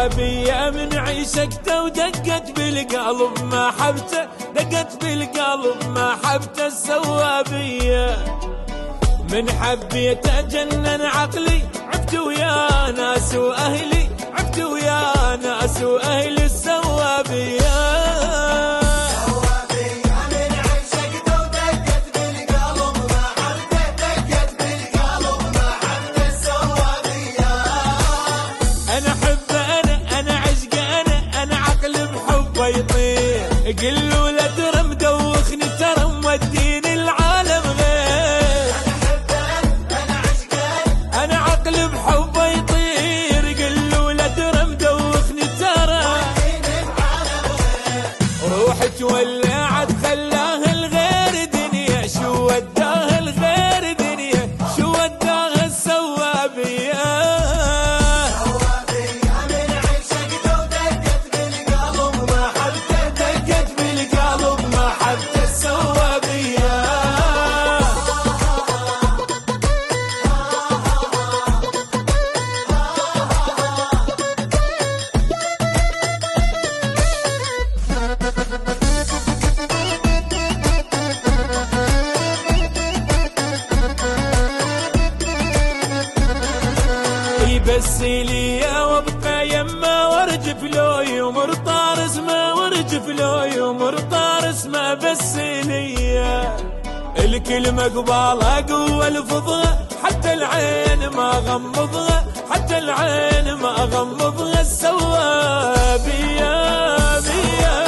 بيا من عيشكته ودقت بالقلب محبته، دقت بالقلب محبته سوى بيا. من حبيته جنن عقلي، عبت ويا ناس واهلي، عبت ويا ناس واهلي سوى بيا. قلوا لا ترى مدوخني ترى موديني العالم غير. انا عشقان انا عقلي بحبه يطير، قلوا لا ترى مدوخني ترى موديني العالم غير. روحت ولعت خلاها الغير دنيا، شو وداها الغير دنيا، شو وداها سوى بيا. بس ليا وابقى يما وارجف له يمر طارس ما، وارجف له يمر طارس ما. بس ليا الكلمة قبالها قوة لفظها، حتى العين ما غمضها، حتى العين ما غمضها سوى بيا بيا.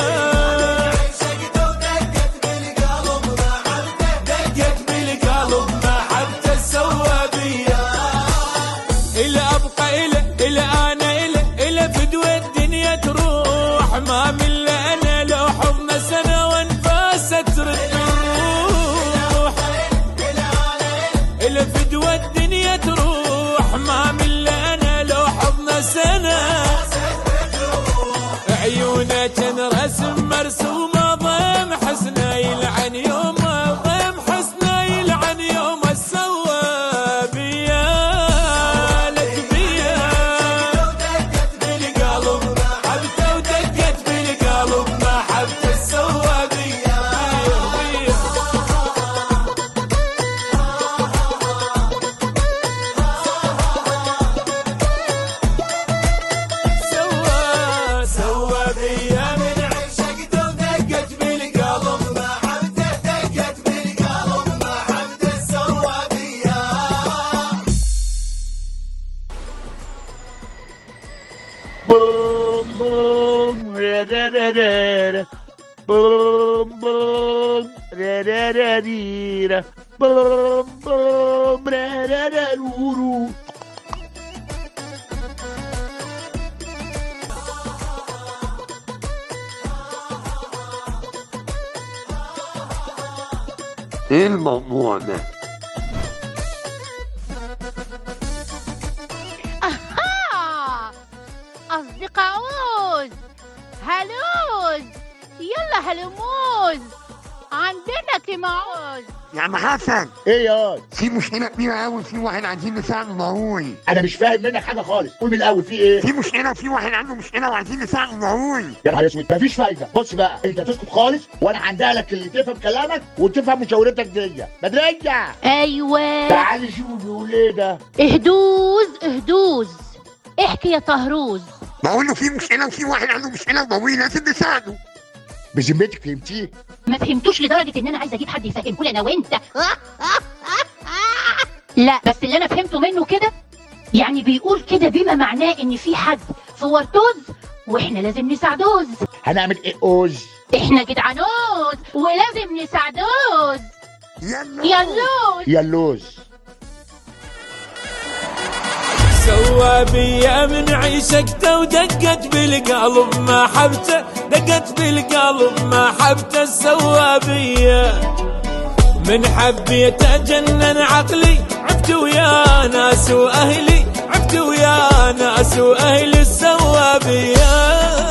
ما من انا لو حضن سنه وانفاسه ترد تروح، الى فدوى الدنيا تروح. ما من انا لو حضن سنه، عيونه تنرسم مرسومه ضيم حسنه يلعن يوم، ضيم حسنه يلعن يوم سوى بيا. لك بيا بالقلب حبته ودقت بالقلب محبته سوى بيا بيا. سوى بيا من عشقته ودقت بالقلب محبته، دقت بالقلب محبته سوى بيا. بوم بوم را را را را، بوم بوم را را را را، بوم بوم را را را رو. ايه الموضوع ده؟ أها أصدقاؤوز هلوز، يلا هلموز عندنا كيماوز. يا عم حسن، ايه يا في مشكلة كبيرة أوي، في واحد عايزين نساعده ضروري. انا مش فاهم منك حاجه خالص، قول من الاول في ايه؟ في مشكلة، في واحد عنده مشكلة وعايزين نساعده ضروري. يا نهار اسود، مفيش فايده. بص بقى، انت تسكت خالص وانا هندق لك اللي تفهم كلامك وتفهم مشاورتك دي. بدريه أيوة تعالي شوف بيقول ايه ده. اهدوز اهدوز، احكي يا طهروز. بقول له في مشكلة وفي واحد عنده مشكلة ضروري لازم نساعده. بذمتك فهمتيه؟ ما فهمتوش لدرجة ان انا عايزة اجيب حد يفهمه لي انا وانت. لا بس اللي انا فهمته منه كده، يعني بيقول كده بما معناه ان في حد في ورطوز واحنا لازم نساعدوز. هنعمل ايه اوز؟ احنا جدعانوز ولازم نساعدوز. يلوز يلوز. سوى بيا من عيشكته ودقت بالقلب محبته، دقت بالقلب محبته سوى بيا. من حبيته جنن عقلي، عبت ويا ناس واهلي، عبت ويا ناس واهلي سوى بيا.